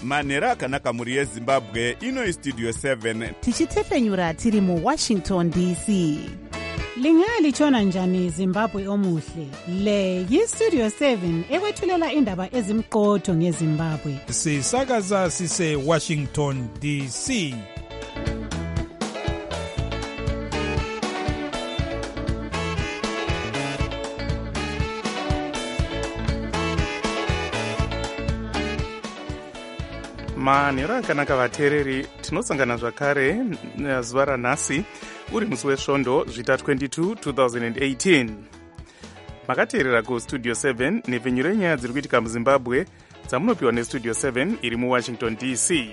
manhero akanaka mhuri yezimbabwe. Ino istudio 7 tichitefenyura tiri muwashington dc. Lingalitshona njani Zimbabwe omuhle? Le yistudio 7 ekwethulela indaba ezimqotho ngeZimbabwe. Sisakaza sise Washington DC. Manhero akanaka vateereri, tinosangana zvakare zuva ranhasi uri musi wesvondo zvita 22 2018. Makateerera kustudio 7 nhepfenyuro yenyaya dziri kuitika muzimbabwe dzamunopiwa nestudio 7 iri muwashington dc.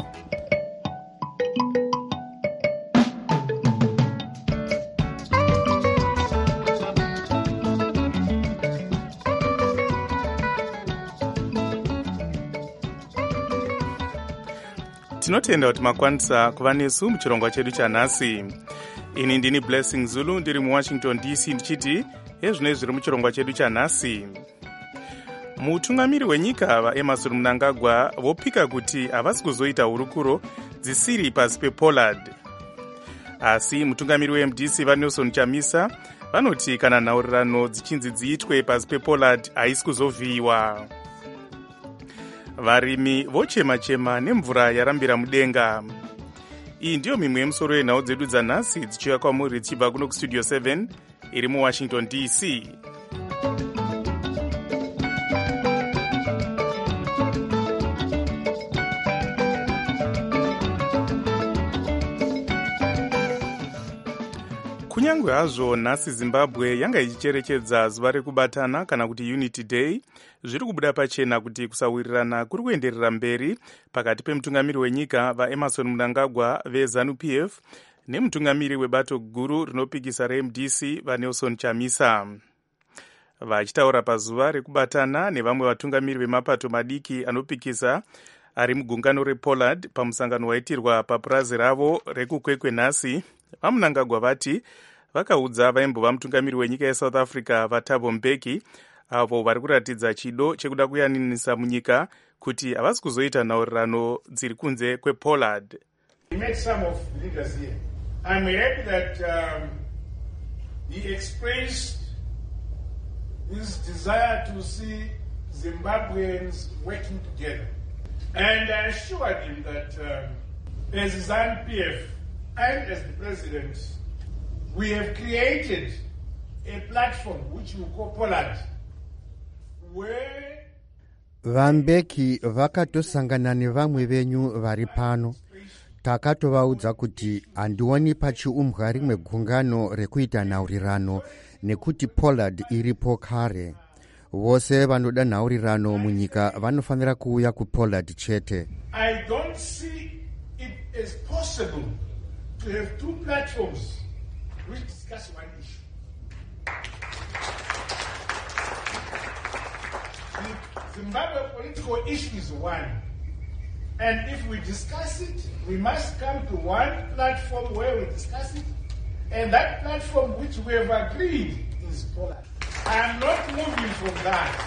Tinotenda kuti makwanisa kuva nesu muchirongwa chedu chanhasi. Ini ndini Blessing Zulu ndiri muwashington dc ndichiti ezvinoi zviri muchirongwa chedu chanhasi. Mutungamiri wenyika vaEmmerson Mnangagwa vopika kuti havasi kuzoita hurukuro dzisiri pasi pePollard. Asi mutungamiri weMDC vaNelson Chamisa vanoti kana nhaurirano dzichinzi dziitwe pasi pePollard haisi kuzovhiyiwa. Varimi vochema-chema nemvura yarambira mudenga. Iyi ndiyo mimwe yemusoro yenhau dzedu dzanhasi dzichiuya kwamuri dzichibva kuno kustudio 7 iri muwashington dc. Kunyangwe hazvo nhasi Zimbabwe yanga ichicherechedza zuva rekubatana kana kuti Unity Day, zviri kubuda pachena kuti kusawirirana kuri kuenderera mberi pakati pemutungamiri wenyika vaEmmerson Mnangagwa veZANU-PF nemutungamiri webato guru rinopikisa reMDC vaNelson Chamisa. Vachitaura pazuva rekubatana nevamwe vatungamiri vemapato madiki anopikisa ari mugungano rePollard pamusangano waitirwa papurazi ravo rekukwekwe nhasi, vaMnangagwa vati vakaudza vaimbova mutungamiri wenyika yeSouth Africa vaThabo Mbeki avo vari kuratidza chido chekuda kuyaninisa munyika kuti havasi kuzoita nhaurirano dziri kunze kwePollard. We met some of the leaders here. I'm happy that he expressed his desire to see Zimbabweans working together. And I assured him that as ZANU-PF and as the president, we have created a platform which we call Pollard, where Vambeki vakatosangana nevamwe venyu vari pano. Takatovaudza kuti handioni pachiumbwa rimwe gungano rekuita nhaurirano nekuti Pollard iripo kare. Vose vanoda nhaurirano munyika vanofanira kuuya kuPollard chete. I don't see it as possible to have two platforms which discuss one issue. The Zimbabwe political issue is one. And if we discuss it, we must come to one platform where we discuss it. And that platform which we have agreed is Pollard. I am not moving from that.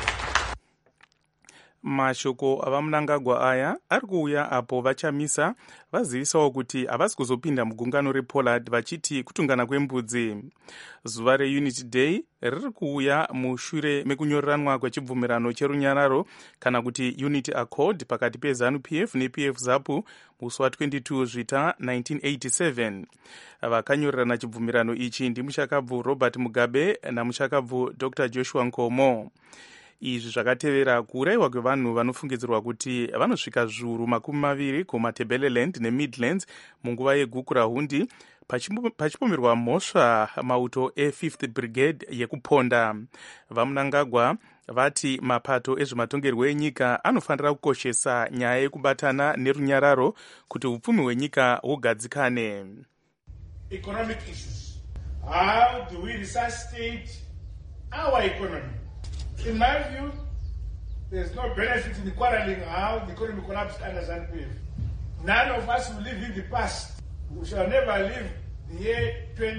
Mashoko avaMnangagwa aya ari kuuya apo vaChamisa vazivisawo kuti havasi kuzopinda mugungano rePollard vachiti kutungana kwembudzi. Zuva reUnity Day riri kuuya mushure mekunyoreranwa kwechibvumirano cherunyararo kana kuti Unity Accord pakati peZANU-PF nePF ZAPU musi wa22 zvita 1987. Vakanyorerana chibvumirano ichi ndimushakabvu Robert Mugabe namushakabvu Dr. Joshua Nkomo. Izvi zvakatevera kuurayiwa kwevanhu vanofungidzirwa kuti vanosvika zviuru 20 kumaTebeleland neMidlands munguva yeGukurahundi pachipomerwa mhosva mauto e5th Brigade yekuponda. VaMnangagwa vati mapato ezvematongerwo enyika anofanira kukoshesa nyaya yekubatana nerunyararo kuti upfumi hwenyika hugadzikane. Economic issues. How do we resuscitate our economy? In my view, there's no benefit in quarreling how the economy collapsed under ZANU-PF. None of us will live in the past. We shall never live the year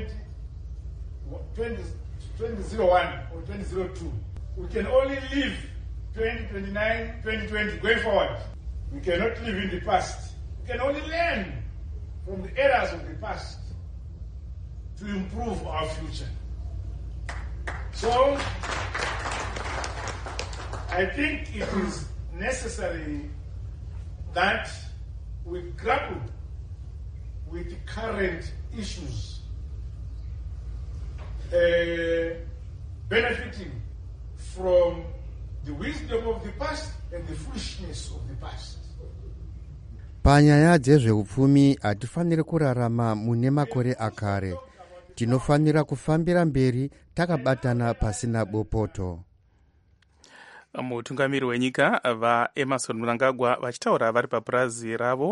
2001 or 2002. We can only live 2029, 2020 going forward. We cannot live in the past. We can only learn from the errors of the past to improve our future. So, I think it is necessary that we grapple with the current issues, benefiting from the wisdom of the past and the foolishness of the past. Panyaya dzezveupfumi hatifaniri kurarama mune makore akare. Tinofanira kufambira mberi takabatana pasina bopoto. Mutungamiri wenyika vaEmmerson Mnangagwa vachitaura vari papurazi ravo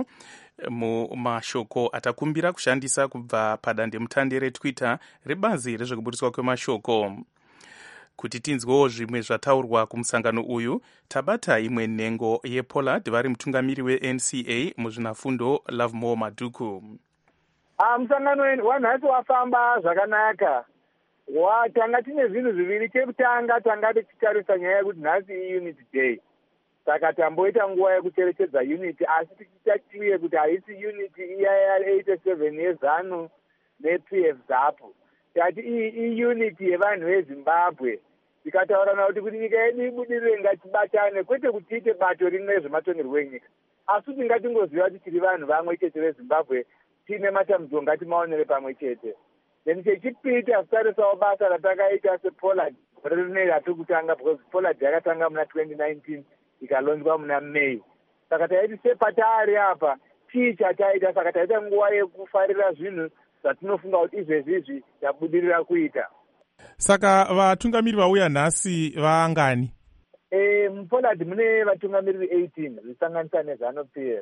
mumashoko atakumbira kushandisa kubva padandemutande reTwitter rebazi rezvekuburiswa kwemashoko. Kuti tinzwewo zvimwe zvataurwa kumusangano uyu, tabata imwe nhengo yePollard vari mutungamiri weNCA muzvinafundo Lovemore Maduku. Musangano wanhasi wafamba zvakanaka. Tanga tine zvinhu zviviri. Chekutanga tanga tichitarisa nyaya yekuti nhasi iUnity Day. Saka tamboita nguva yekucherechedza unity, asi tichitachiwe kuti haisi unity iya 87 yeZANU nePF zapo. Tati iyi unity yevanhu veZimbabwe. Tikataurana kuti nyika yedu ibudirire ngatibatane, kwete kuti tiite bato rimwe rezvematongerwo enyika. Asi kuti ngatingoziva kuti tiri vanhu vamwe chete veZimbabwe, tine matambudziko ngatimaonere pamwe chete. Then chechipiri tasitarisawo basa ratakaita sePollard gore rineri ratiri kutanga, because Pollard yakatanga muna 2019 ikalonzwa muna May. Saka taiti sepatari apa tii chataita, saka taita nguva yekufarira zvinhu zvatinofunga kuti izvezvizvi tabudirira kuita. Saka vatungamiri vauya nhasi vaangani? MuPollard mune vatungamiri 18 zvisanganisa neZANU PF.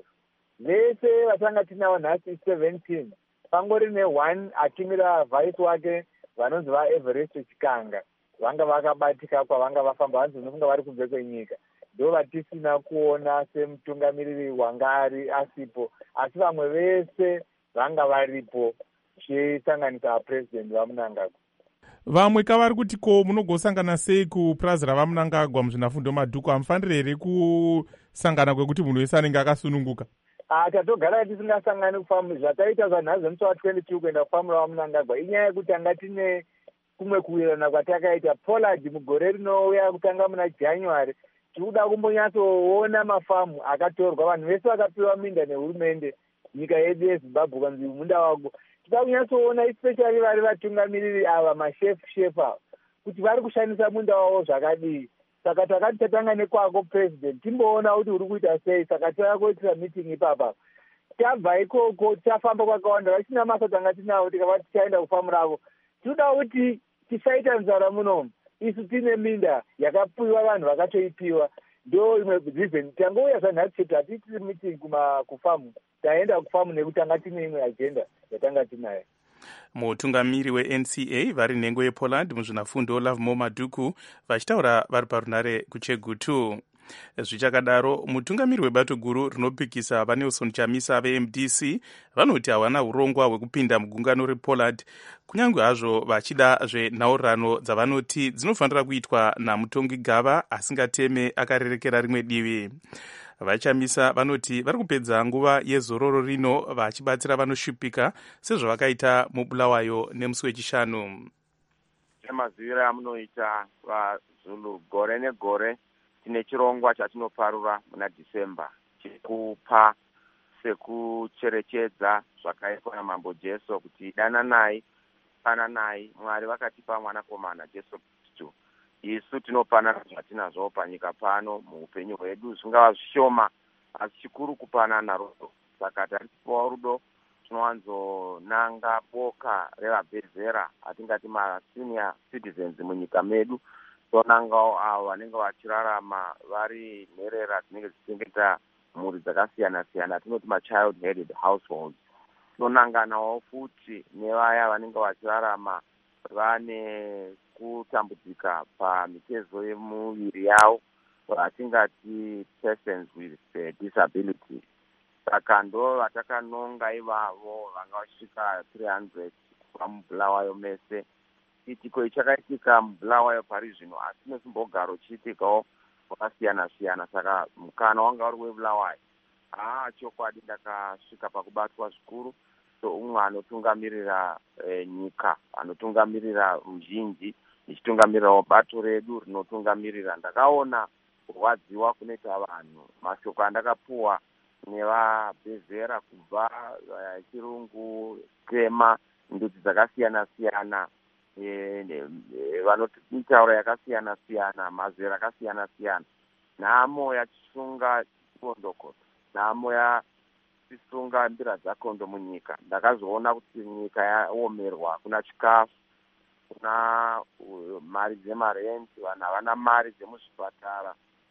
Vese vatanga tinavo nhasi 17. Pangori ne1 atimira vice wake vanonzi vaEverest Chikanga. Vanga vakabatika kwavanga vafamba, vanzi vanofunga vari kunze kwenyika. Ndo vatisina kuona semutungamiriri wangari asipo, asi vamwe vese vanga varipo, chisanganisa vapresident vaMnangagwa. Vamwe kavari kuti ko munogosangana sei kupurazi ravaMnangagwa muzvinafundo Madhuku? Hamufaniri here kusangana kwekuti munhu wese anenge akasununguka? Tatogara tisingasangani kufamba. Zvataita zvanhazi musi wa22 kuenda kufamura vaMnangagwa inyaya yekuti tanga tine kumwe kuwirirana kwatakaita. Pollard mugore rinouya kutanga muna January tikuda kumbonyatsoona mafamu akatorwa, vanhu vese vakapiwa minda nehurumende nyika yedu yeZimbabwe kwanzi munda wako. Tida kunyatsoona especially vari vatungamiriri ava mashef ava kuti vari kushandisa munda wavo zvakadii. Saka takati tatanga nekwako president timboona kuti uri kuita sei. Saka takakoitira meeting ipapa. Tabva ikoko tafamba kwakawanda, vachina masa tanga tinavo tikava tichaenda kufamuravo. Tinoda kuti tisaita nzara munomu. Isu tine minda yakapiwa vanhu vakatoipiwa. Ndo imwe reason tangouya zvanhasi chete hatiitiri meeting kufamu, taenda kufamu nekuti tanga tine imwe agenda yatanga tinayo. Mutungamiri weNCA vari nhengo yePollard muzvinafundo Lovemore Maduku vachitaura vari parunare kuChegutu. Zvichakadaro, mutungamiri webato guru rinopikisa vaNelson Chamisa veMDC vanoti hawana urongwa hwekupinda mugungano rePollard, kunyange hazvo vachida zvenhaurirano dzavanoti dzinofanira kuitwa namutongi gava asingateme akarerekera rimwe divi. VaChamisa vanoti vari kupedza nguva yezororo rino vachibatsira vanoshupika sezvavakaita muBulawayo nemusi wechishanu. Semaziviro amunoita vaZulu gore negore tine chirongwa chatinoparura muna December chekupa sekucherechedza zvakaitwa naMambo Jesu kuti dananai pananai, Mwari vakatipa mwanakomana Jesu Kristu. Isu tinopanana zvatinazvo panyika pano muupenyu hwedu, zvingava zvishoma asi chikuru kupanana rudo. Saka taripiwa rudo tinowanzonanga boka revabvezera atingati masenior citizens munyika medu, tonangawo avo vanenge vachirarama vari nherera dzinenge dzichengeta mhuri dzakasiyana-siyana, tinoti machild headed households. Tonanganawo futi nevaya vanenge vachirarama vane kutambudzika pamitezo yemuviri yavo, vatingati persons with disability. Saka ndo vatakanonga ivavo vanga vasvika 300 pamuBulawayo mese. Chitiko ichakaitika muBulawayo pari zvino, asi nesimbogaro chiitikawo kwakasiyana-siyana. Saka mukana wanga uri weBulawayo chokwadi ndakasvika pakubatwa zvikuru umwe anotungamirira nyika, anotungamirira ruzhinji, ndichitungamirirawo bato redu rinotungamirira. Ndakaona kurwadziwa kunoita vanhu. Mashoko andakapuwa nevabhezera kubva chirungu, tema, ndudzi dzakasiyana-siyana, vanotaura yakasiyana-siyana, mazera akasiyana-siyana. Nhamo yachisunga chiondokoto, nhamo yachisunga mbira dzakondo munyika. Ndakazoona kuti nyika yaomerwa, kuna chikafu, kuna mari dzemarenti, vanhu havana mari dzemuzvipatara.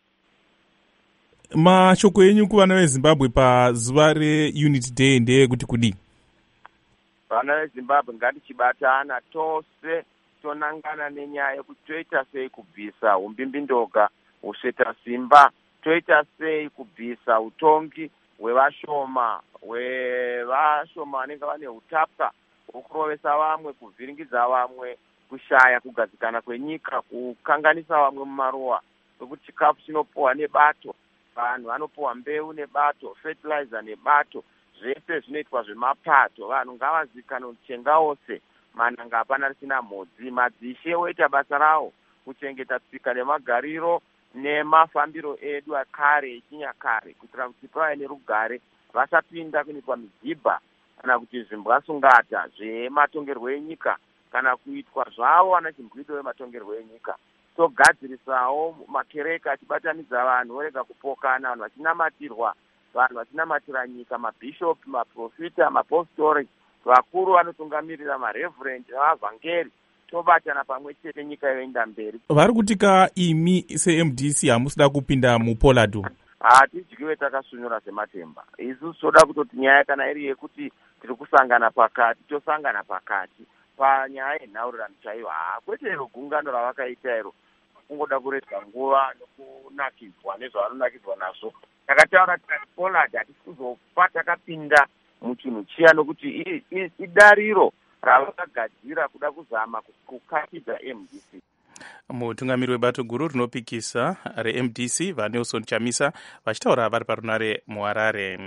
Mashoko enyu kuvana vezimbabwe pazuva reUnity Day ndeyekuti kudii? Vana vezimbabwe ngatichibatana tose tonangana nenyaya yekuti toita sei kubvisa umbimbindoga, usveta simba, toita sei kubvisa utongi hwevashoma vanenge vane utapwa hwokurovesa vamwe, kuvhiringidza vamwe, kushaya kugadzikana kwenyika, kukanganisa vamwe mumaruwa, nokuti chikafu chinopuwa nebato, vanhu vanopuwa mbeu nebato, fertilizer nebato, zvese zvinoitwa zvemapato. Vanhu ngavazikanwe kuti chenga wose mananga hapana risina mhodzi. Madzishe oita basa rawo kuchengeta tsika nemagariro nemafambiro edu akare echinyakare, kuitira kuti pave nerugare, vasapinda kunoitwa midhibha kana kuti zvimbwasungata zvematongerwo enyika kana kuitwa zvavo vana chimbwido vematongerwo enyika. Togadzirisawo makereka achibatanidza vanhu, orega kupokana, vanhu vachinamatirwa, vanhu vachinamatira nyika, mabhishopi, maprofita, mapostori, vakuru vanotungamirira, mareverendi navavhangeri. Tobatana pamwe chete, nyika yoenda mberi. Vari kutika imi seMDC hamusida kupinda muPollard? Hatidyiwe takasunyura sematemba. Isusu toda kutoti nyaya kana iri yekuti tiri kusangana pakati, tosangana pakati panyaya yenhaurirano chaiyo. Kwete iro gungano ravakaita iro kungoda kurega nguva nokunakidzwa nezvavanonakidzwa nazvo. Takataura tikati Pollard hatisi kuzofa takapinda muchinhu chiya, nokuti idariro ravakagadzira kuda kuzama kukatidza MDC. Mutungamiri webato guru rinopikisa reMDC vaNelson Chamisa vachitaura vari parunare muHarare.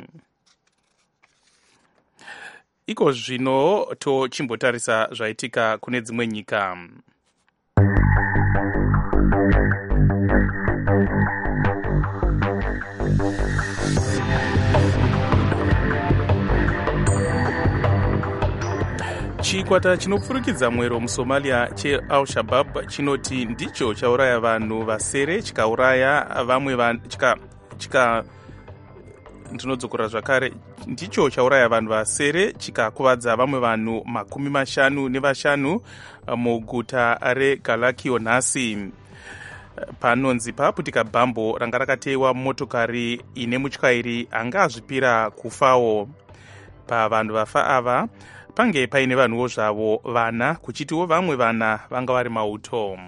Iko zvino tochimbotarisa zvaitika kune dzimwe nyika. Chikwata chinopfurikidza mwero muSomalia cheAl-Shabaab chinoti ndicho chauraya vanhu vasere, chikauraya vamwe ndinodzokera zvakare, ndicho chauraya vanhu vasere chikakuvadza vamwe vanhu 55 muguta reGalakio nhasi. Panonzi paputika bhambo ranga rakatewa motokari ine mutyairi anga azvipira kufawo. Pavanhu vafa ava pange paine vanhuwo zvavo vana, kuchitiwo vamwe vana vanga vari mauto.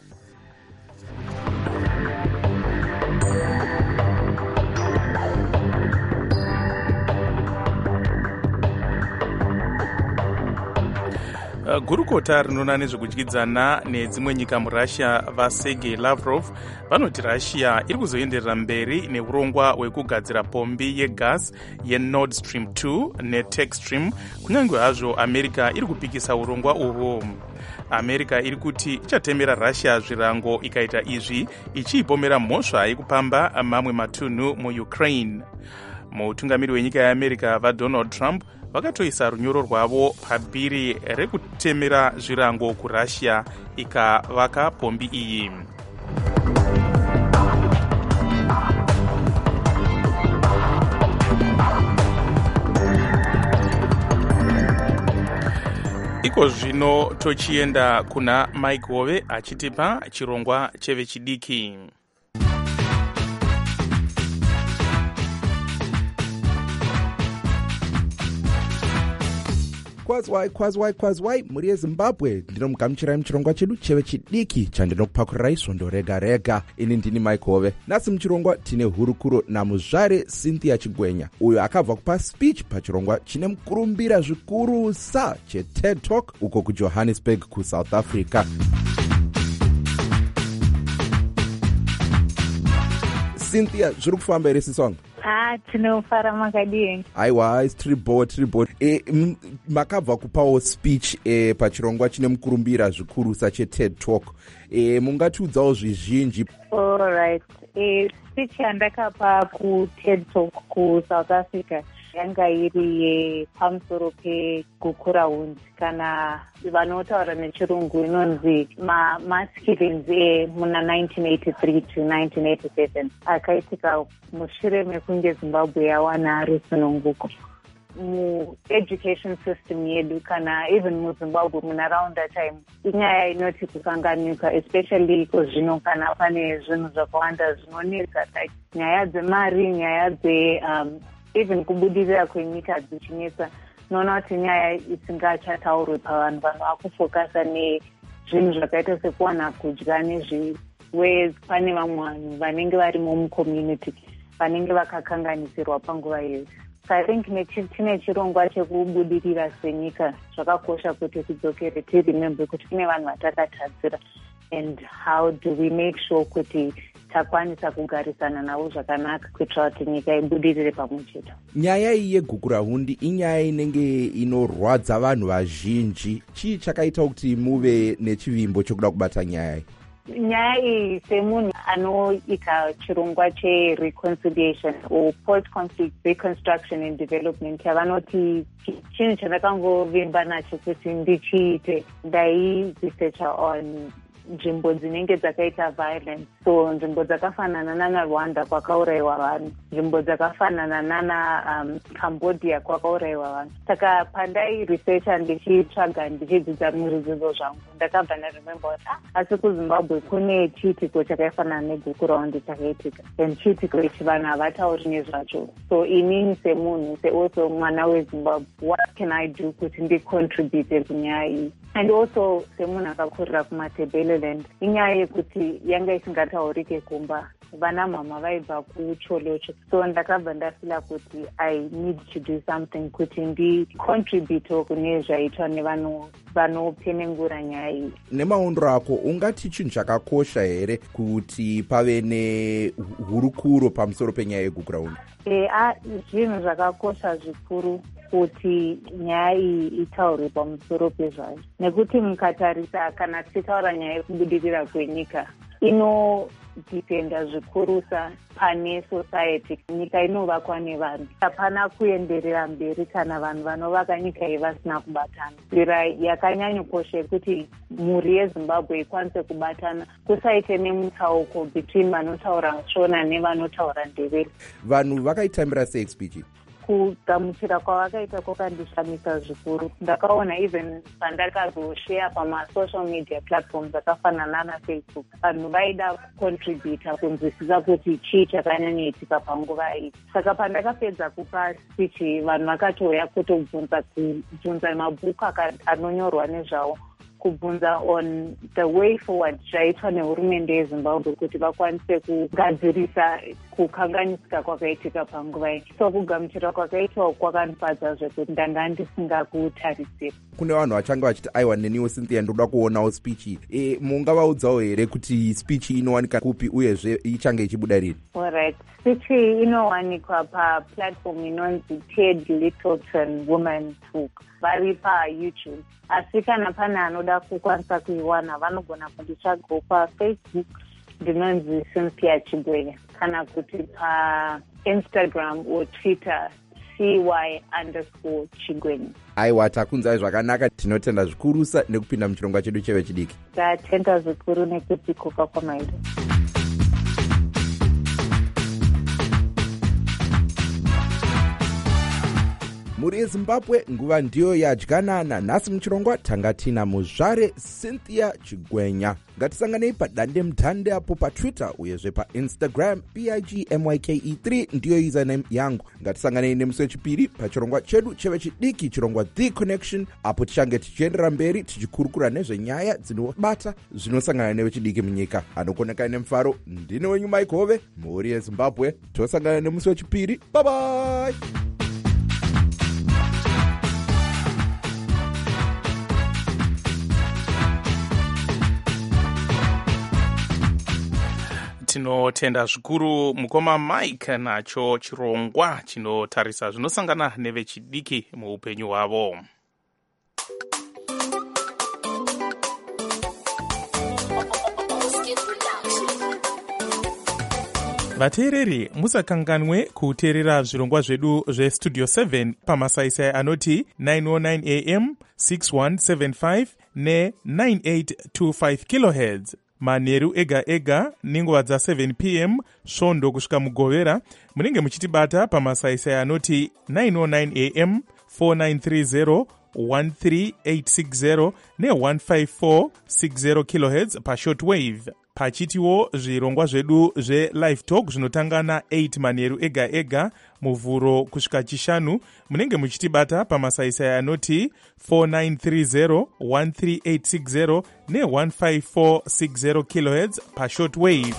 Gurukota rinoona nezvekudyidzana nedzimwe nyika muRussia vaSergei Lavrov vanoti Russia iri kuzoenderera mberi neurongwa hwekugadzira pombi yegas yeNord Stream 2 neTechstream, kunyange hazvo America iri kupikisa urongwa uhwo. America iri kuti ichatemera Russia zvirango ikaita izvi, ichiipomera mhosva yekupamba mamwe matunhu muUkraine. Mutungamiri wenyika yeAmerica vaDonald Trump vakatoisa runyoro rwavo pabhiri rekutemera zvirango kuRussia ikavaka pombi iyi. Iko zvino tochienda kuna Mike Hove achitipa chirongwa chevechidiki. Kwazwai muri yeZimbabwe, ndinomugamuchirai muchirongwa chedu chevechidiki chandinokupakurirai svondo rega rega. Ini ndini Mike Hove. Nasi muchirongwa tine hurukuro namuzvare Cynthia Chigwenya, uyo akabva kupa speech pachirongwa chine mukurumbira zvikurusa cheTED Talk uko kuJohannesburg kuSouth Africa. Cynthia, zviri kufamba here sisongo? Tinofara makadii. Aiwa, tiribo. Makabva kupawo speech pachirongwa chine mukurumbira zvikurusa cheTED Talk. Mungatiudzawo zvizhinji. Alright. Speech yandakapa kuTED Talk kuSouth Africa yanga iri yepamusoro pegukurahundi kana vanotaura nechirungu inonzi mass killings muna 1983 to 1987 akaitika mushure mekunge Zimbabwe yawana rusununguko. Mu-education system yedu kana even muZimbabwe munharaunda time inyaya inoti kukanganika, especially zvino kana pane zvinhu zvakawanda zvinonetsa like nyaya dzemari, nyaya even kubudirira kwenyika dzichinetsa. Noona kuti nyaya isingachataurwi pavanhu vakufokasa nezvinhu zvakaita sekuwana kudya where pane vamwe vanhu vanenge varimo mucommunity vanenge vakakanganisirwa panguva iyoyo. So I think tine chirongwa chekubudirira senyika zvakakosha kuti tidzokere tiremembe kuti kune vanhu vatakatadzira and how do we make sure kuti takwanisa kugarisana navo zvakanaka kuitira kuti nyika ibudirire pamwe chete. Nyaya iyi yegukurahundi inyaya inenge inorwadza vanhu vazhinji. Chii chakaita kuti muve nechivimbo chokuda kubata nyaya iyi? Nyaya iyi semunhu anoita chirongwa chereconciliation or post-conflict reconstruction and development yavanoti chinhu chandakangovimba nacho kuti ndichiite ndairesearcha on nzvimbo dzinenge dzakaita violence. So nzvimbo dzakafanana nanaRwanda kwakaurayiwa vanhu, nzvimbo dzakafanana nanaCambodia kwakaurayiwa vanhu. Saka pandairesearcha ndichitsvaga ndichidzidza murudzidzo zvangu ndakabva ndarememba kuti asi kuZimbabwe kune chiitiko chakafanana negukurahundi chakaitika and chiitiko ichi vanhu havatauri nezvacho. So inini semunhu also mwana weZimbabwe, what can I do kuti ndicontribute kunyaya iyi? And also semunhu akakurira kumatebeleland inyaya yekuti yanga isingataurike kumba vana mama vaibva kucholocho. So ndakabva ndafila kuti I need to do something kuti ndicontribute kune zvaitwa nevanhu vanopenengura nyaya iyi. Nemaondro ako ungati chinhu chakakosha here kuti pave nehurukuro pamusoro penyaya yegukurahundi? Zvinhu zvakakosha zvikuru kuti nyaya iyi itaurwe pamusoro pezvayo, nekuti mukatarisa kana tichitaura nyaya yekubudirira kwenyika inodhipenda zvikurusa pane society. Nyika inovakwa nevanhu, hapana kuenderera mberi kana vanhu vanovaka nyika iyi vasina kubatana. Nzira yakanyanyokosha yekuti mhuri yeZimbabwe ikwanise kubatana, kusaite nemutsauko between vanotaura shona nevanotaura ndevere. Vanhu vakaitambira sei speech? Kugamuchira kwavakaita kwakandishamisa zvikuru. Ndakaona even pandakazoshare pamasocial media platforms akafanana naFacebook, vanhu vaida kucontributa kunzwisisa kuti chii chakanyanyoitika panguva iyi. Saka pandakapedza kupa speech vanhu vakatouya kutobvunza mabhuku anonyorwa nezvawo, kubvunza on the way forward zvaitwa nehurumende yeZimbabwe kuti vakwanise kugadzirisa kukanganisika kwakaitika panguva iyi. So kugamuchira kwakaitwa kwakanifadza zvekuti ndanga ndisingakutarisira. Kune vanhu vachanga vachiti aiwa neniwo Cynthia ndoda kuonawo speech iyi. Mungavaudzawo here kuti speech inowanika kupi uyezve ichange ichibuda rini? Alright. Speech inowanikwa paplatform inonzi TED Littleton Women Talk. Vari paYouTube. Asi kana pane anoda kukwanisa kuiwana vanogona kunditsvagawo paFacebook ndinonzi Cynthia Chigwenya, kana kuti paInstagram or Twitter CY_Chigwenya. Aiwa, takunzai zvakanaka. Tinotenda zvikurusa nekupinda muchirongwa chedu chevechidiki. Tatenda zvikuru nekuti koka kwamaita. Mhuri yeZimbabwe nguva ndiyo yadyanana. Nhasi muchirongwa tanga tina muzvare Cynthia Chigwenya. Ngatisanganei padande mutande apo paTwitter uyezve paInstagram PIGMYKE3 ndiyo username yangu. Ngatisanganei nemusi wechipiri pachirongwa chedu chevechidiki, chirongwa The Connection, apo tichange tichiendera mberi tichikurukura nezvenyaya dzinobata zvinosangana nevechidiki munyika. Anokoneka nemufaro ndine wenyu Mike Hove, mhuri yeZimbabwe. Tosangana nemusi wechipiri. Bye bye. tinotenda zvikuru mukoma Mike nacho chirongwa chinotarisa zvinosangana nevechidiki muupenyu hwavo. Vateereri, musakanganwe kuteerera zvirongwa zvedu zvestudio 7 pamasaisai anoti 909 am 6175 ne9825 kHz manheru ega ega nenguva dza7 pm svondo kusvika mugovera. Munenge muchitibata pamasaisai anoti 909 am 4930 13860 ne15460 kHz pashortwave. Pachitiwo zvirongwa zvedu zve-live talk zvinotanga na8 manheru ega ega muvhuro kusvika chishanu. Munenge muchitibata pamasaisai anoti 4930 13860 ne15460 kHz pashortwave.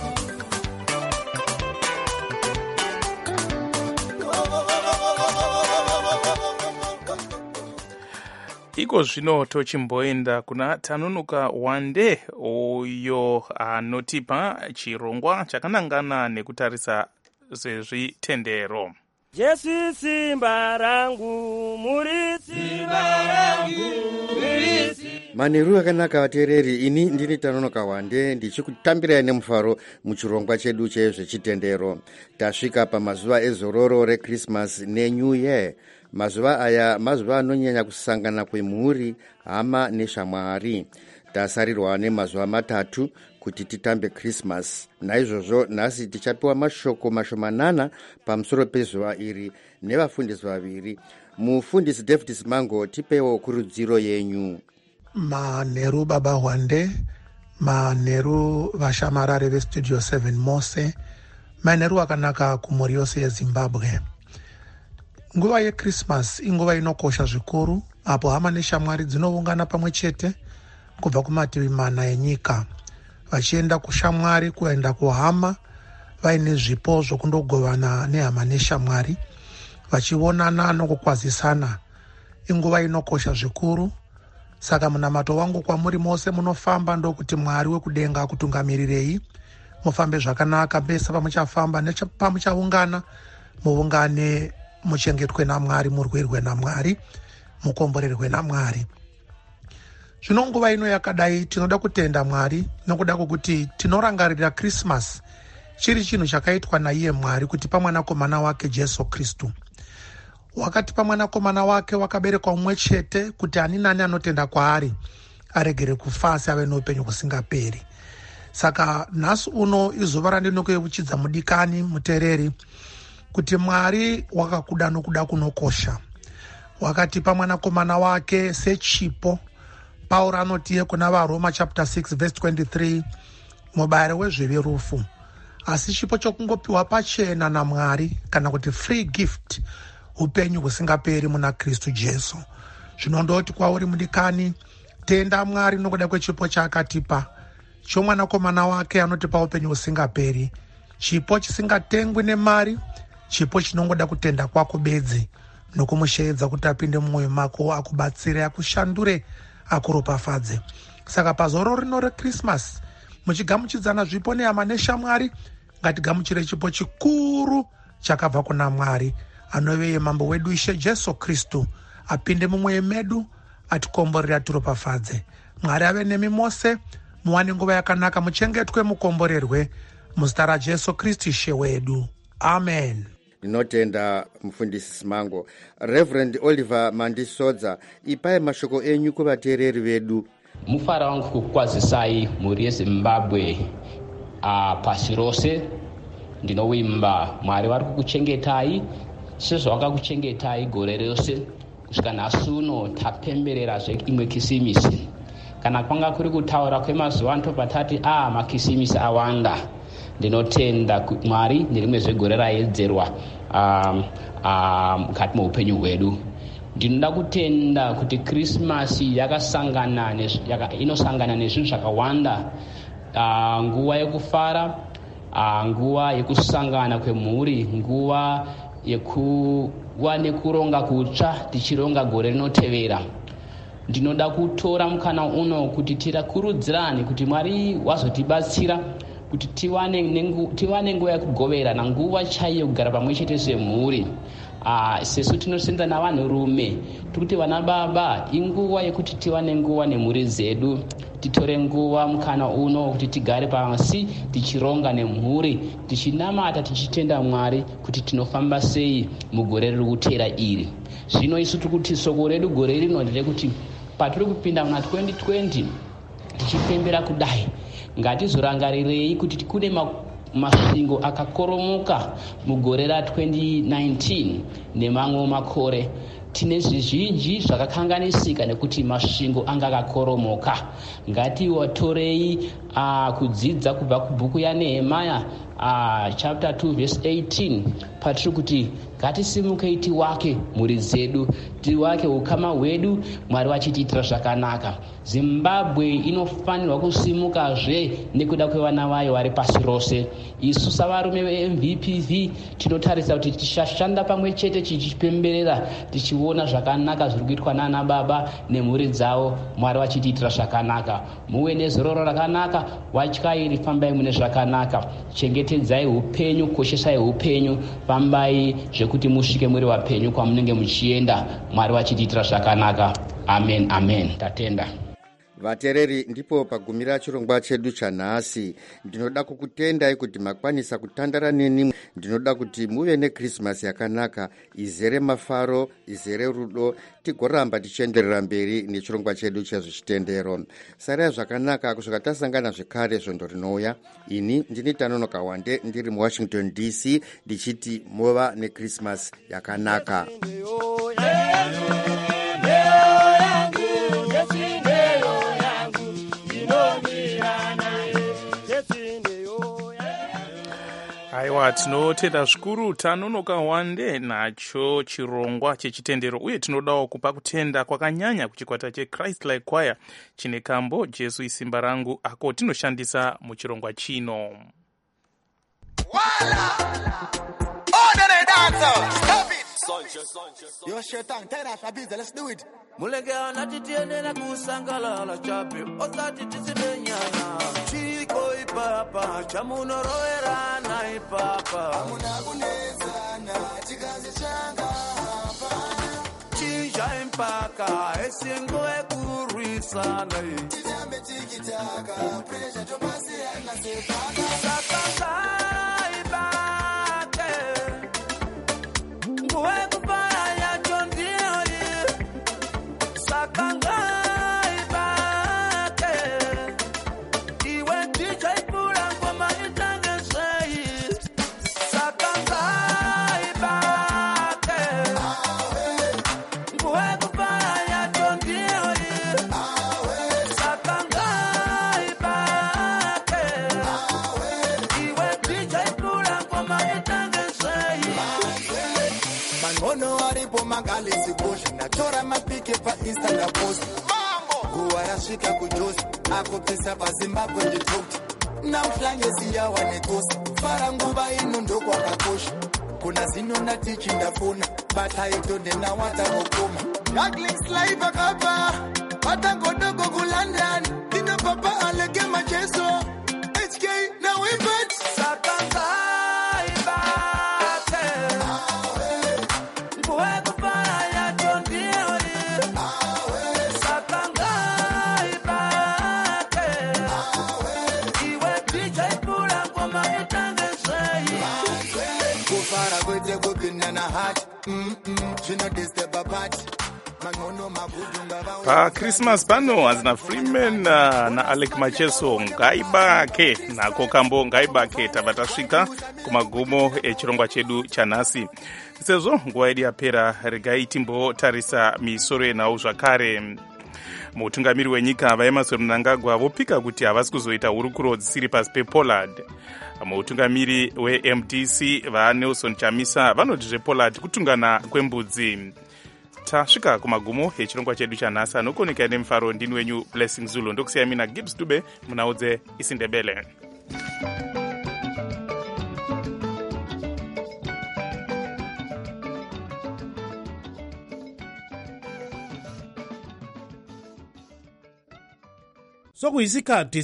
Iko zvino tochimboenda kuna Tanunuka Wande, uyo anotipa chirongwa chakanangana nekutarisa zvezvitendero. Jesu simba rangu, muri simba rangu, muri simba. Manheru akanaka vateereri, ini ndini Tanunuka Wande ndichikutambirai nemufaro muchirongwa chedu chezvechitendero. Tasvika pamazuva ezororo reChristmas neNew Year. Mazuva aya mazuva anonyanya kusangana kwemhuri, hama neshamwari. Tasarirwa nemazuva matatu kuti titambe Christmas. Naizvozvo nhasi tichapiwa mashoko mashomanana pamusoro pezuva iri nevafundisi vaviri. Mufundisi David Simango, tipewo kurudziro yenyu. Manheru baba Wande, manheru vashamarari vestudio 7 mose, manheru akanaka kumhuri yose yeZimbabwe. Nguva yeChristmas inguva inokosha zvikuru, apo hama neshamwari dzinoungana pamwe chete kubva kumativi mana enyika, vachienda kushamwari kuenda kuhama, vaine zvipo zvokundogovana nehama neshamwari, vachionana nokukwazisana. Inguva inokosha zvikuru. Saka munamato wangu kwamuri mose munofamba ndokuti Mwari wekudenga akutungamirirei, mufambe zvakanaka pese pamuchafamba nepamuchaungana, muungane muchengetwe naMwari, murwirwe naMwari, mukomborerwe naMwari. Zvino nguva ino yakadai tinoda kutenda Mwari nokuda kwokuti tinorangarira Christmas chiri chinhu chakaitwa naiye Mwari kuti pamwanakomana wake Jesu Kristu. Wakati pamwanakomana wake wakaberekwa umwe chete kuti ani nani anotenda kwaari aregere kufa asi ave noupenyu husingaperi. Saka nhasi uno izuva randinokueuchidza mudikani muteereri kuti Mwari wakakuda nokuda kunokosha. Wakatipa mwanakomana wake sechipo. Pauro anotiye kuna vaRoma chapter 6 verse 23, mubayiro wezvivi rufu, asi chipo chokungopiwa pachena naMwari, kana kuti free gift, upenyu husingaperi muna Kristu Jesu. Zvinondoti kwauri mudikani, tenda Mwari nokuda kwechipo chaakatipa, chomwanakomana wake anotipa upenyu husingaperi, chipo chisingatengwi nemari, chipo chinongoda kutenda kwako bedzi nokumushedza kuti apinde mumwoyo mako, akubatsire, akushandure, akuropafadze. Saka pazoro rino reChristmas, muchigamuchidzana zvipo nehama neshamwari, ngatigamuchire chipo chikuru chakabva kuna Mwari, anove mambo wedu Ishe Jesu Kristu, apinde mumwoyo medu, atikomborere, atiropafadze. Mwari ave nemi mose, muwane nguva yakanaka, muchengetwe, mukomborerwe, muzita raJesu Kristu Ishe wedu. Amen. Ndinotenda mufundisi Simango. Reverend Oliver Mandisodza, ipai mashoko enyu kuvateereri vedu. Mufaro wangu kukwazisai muri yeZimbabwe pasi rose. Ndinowimba Mwari vari kukuchengetai sezvawakakuchengetai gore rose kusvika nhasi uno tapemberera imwe kisimisi. Kana kwanga kuri kutaura kwemazuva anotobva tati makisimisi awanda. Ndinotenda Mwari nerimwe zvegore raedzerwa mukati muupenyu hwedu. Ndinoda kutenda kuti Krismasi inosangana nezvinhu zvakawanda, nguva yekufara, nguva yekusangana kwemhuri, nguva yekuva nekuronga kutsva tichironga gore rinotevera. Ndinoda kutora mukana uno kuti tirakurudzirane kuti Mwari wazotibatsira kuti tiwane nguva yekugoverana, nguva chaiyo kugara pamwe chete semhuri. Sesu tinosenda navanhurume tikuti vana baba, inguva yekuti tiwane nguva nemhuri dzedu, titore nguva mukana uno kuti tigare pasi tichironga nemhuri, tichinamata tichitenda Mwari kuti tinofamba sei mugore riri kuteera iri. Zvino isu tikuti soko redu gore rino nderekuti patiri kupinda muna 2020 tichipembera kudai, ngatizorangarirei kuti kune masvingo akakoromoka mugore ra2019 nemamwe makore. Tine zvizhinji zvakakanganisika nekuti masvingo anga akakoromoka. Ngatiwatorei kudzidza kubva kubhuku yaNehemia chapter 2 verse 18 patiri kuti ngatisimukei tiwake mhuri dzedu, tiwake ukama hwedu, Mwari vachitiitira zvakanaka. Zimbabwe inofanirwa kusimukazve nekuda kwevana vayo vari pasi rose. Isu savarume veMVPV tinotarisa kuti tichashanda pamwe chete tichipemberera, tichiona zvakanaka zviri kuitwa nana baba nemhuri dzavo, Mwari vachitiitira zvakanaka. Muve nezororo rakanaka, watyairi, fambai mune zvakanaka, chengetedzai upenyu, koshesai upenyu, fambai zvekuti musvike muri vapenyu kwamunenge muchienda, Mwari vachitiitira zvakanaka. Amen, amen. Tatenda. Vatereri, ndipo pagumira chirongwa chedu chanhasi. Ndinoda kukutendai kuti makwanisa kutandara neni. Ndinoda kuti muve neKrismasi yakanaka, izere mafaro, izere rudo, tigoramba tichienderera mberi nechirongwa chedu chezvechitendero. Sarai zvakanaka kusvika tasangana zvekare svondo rinouya. Ini ndini Tanonoka Wande ndiri muWashington DC ndichiti muva neKrismasi yakanaka. Aiwa, tinotenda zvikuru Tanonoka Wande nacho chirongwa chechitendero, uye tinodawo kupa kutenda kwakanyanya kuchikwata cheChrist Like Choir chine kambo Jesu isimba rangu ako tinoshandisa muchirongwa chino. Yo shetan, tell us abiza, let's do it. Mulegea nati tiendela kusangalala chapi, osati tisimenyana. Chiko ipapa, chamunoroera na ipapa. Amuna kunezana, chikazi changa hapana. Chinja impaka, esingo ekuruisana. Chijambe chikitaka, pressure jomasi anasepaka. Sakanga ipake, nguwe kupaya chondiori. Sakanga ibake, iwe ticha ipura ngoma itangesei. Sakanga ibake, nguwe kupaya chondiori. Sakanga ibake, iwe ticha ipura ngoma itangesei. Mangono aripo magalisi bush, natora mapike pa Insta na post. Guwa yashika kujosi, ako pesa pa Zimbabwe nditoti. Na mflange siya wanekosi, fara nguba inu ndoko wakakosha. Kuna zino na tichi ndafuna, bata itonde na wata mokoma. Yaglings live akapa, bata ngodogo kulandan. Dino papa alege macheso, HK na wibet. Sakanga ibate, nguwe kupaya chondiori. Sakanga ibate, iwe ticha ipura ngoma itangesei. Kufara kwete kupinda na hati, zvino disturb apart. PaChristmas pano hazina Freeman na Alec Macheso ngaibake nako kambo ngaibake. Tava tasvika kumagumo echirongwa chedu chanhasi. Sezvo nguva yedu yapera, regai timbotarisa misoro yenhau zvakare. Mutungamiri wenyika vaEmmerson Mnangagwa vopika kuti havasi kuzoita hurukuro dzisiri pasi pePollard. Mutungamiri weMDC vaNelson Chamisa vanoti zvePollard kutungana kwembudzi. Tasvika kumagumo echirongwa chedu chanhasi. Anokoneka nemufaro ndini wenyu Blessing Zulu. Ndokusiyai mina Gibbs Dube munaudze isindebele. Sokuyisikhathi